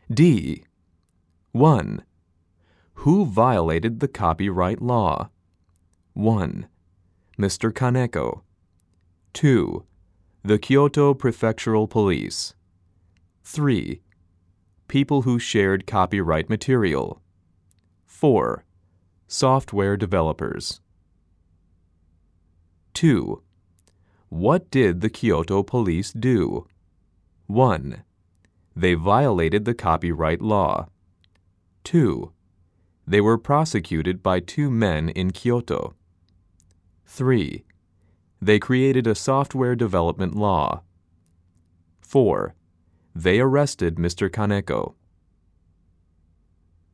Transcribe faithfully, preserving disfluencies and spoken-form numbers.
D. one. Who violated the copyright law? one. Mister Kaneko. two. The Kyoto Prefectural Police. three. People who shared copyright material. four. Software developers. two. What did the Kyoto police do? one. They violated the copyright law. two. They were prosecuted by two men in Kyoto. three. They created a software development law. four. They arrested Mister Kaneko.